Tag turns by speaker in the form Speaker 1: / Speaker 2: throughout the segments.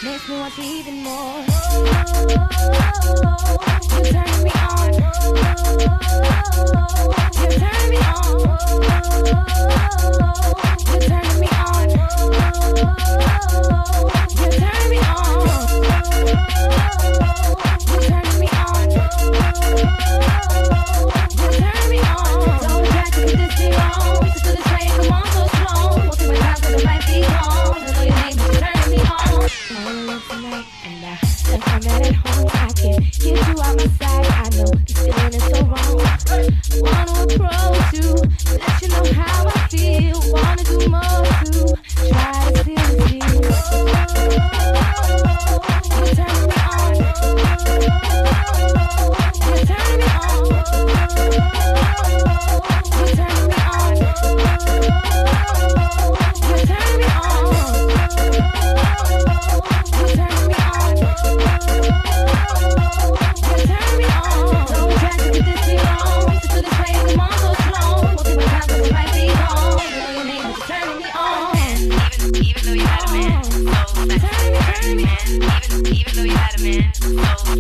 Speaker 1: makes me want you even more. You're turning me on. You're turning me on. You're turning me on. You're turning me on. You're turning me on. You're turning me on. So attracted to this thing on. To this way, come on so slow. Most of my time, so it might be wrong. I know your name, but you're turning me on. I wanna live tonight, and if I'm not at home, I can get you out my sight. I know this feeling is so wrong. Wanna approach you, let you know how I feel. Wanna do more to try to seal the deal. You're turning me on. You're turning me on. You're turning me on. You're turning me on. You're turning me on. You're turning me on. So attracted to this thing on. To this way, come on so slow. Most of my time, so it might be wrong. I know your name, but you're turning me on.
Speaker 2: Even though you had a man, so
Speaker 1: Turning me,
Speaker 2: even though you had a man, so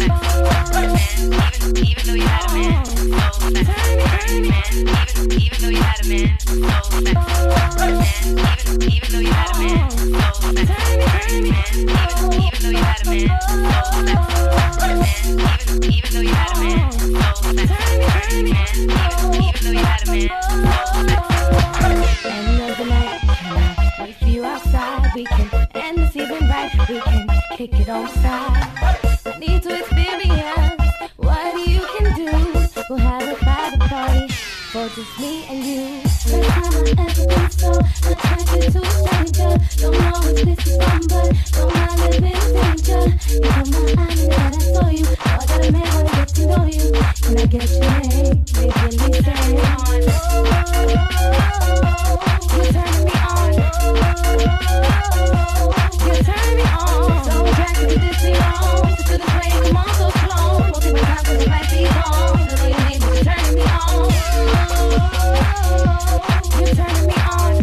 Speaker 2: even though you had a man, so even though you had a man, so even though you had a man, so even though you had a man, even though you had a man, so even though you had a man,
Speaker 1: end of the night, can I wait for you outside? We can end this evening right. We can kick it on side. I need to experience what you can do. We'll have a private party for just me and you. First time I ever been so attracted to a stranger. Don't know if this is fun, but don't mind living in danger. You caught my eye that I saw you. Oh, I got a man wanna get to know you. Can I get your name? Making me say you're turning me on. You're turning me on. So attracted to this thing on. To this way, come on so slow. Most of my time, so it might be wrong. I know your name, but you're turning me on. You're turning me on.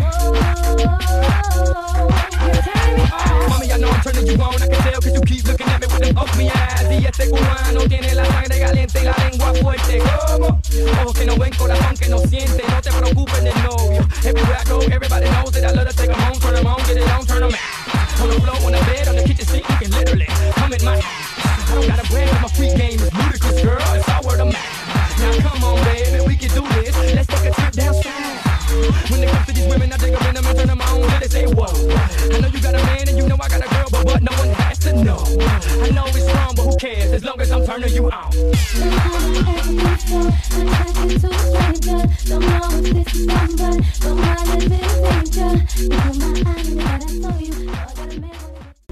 Speaker 1: You're turning me on.
Speaker 3: Mami, I know I'm turning you on. I can tell 'cause you keep looking at me with them ugly eyes. Y este cubano tiene la sangre caliente y la lengua fuerte. ¿Cómo? Ojos que no ven, corazón que no siente. No te preocupes del novio. Everywhere I go, everybody knows that I love to take 'em home. Turn 'em on, get it on, turn 'em out. On the floor, on the bed, on the kitchen sink, you can literally come in my house. I don't got a brand, but my free game is ludicrous, girl. It's all word of mouth. Now come on, baby, we can do this. Let's take a trip down south. When it comes to these women, I dig 'em in 'em and turn 'em on till they say whoa. I know you got a man and you know I got a girl, but what? No one has to know. I know it's wrong, but who cares? As long as I'm turning you on.
Speaker 1: Attracted to a stranger. Don't know if this is fun, but don't mind living in danger. You caught my eye.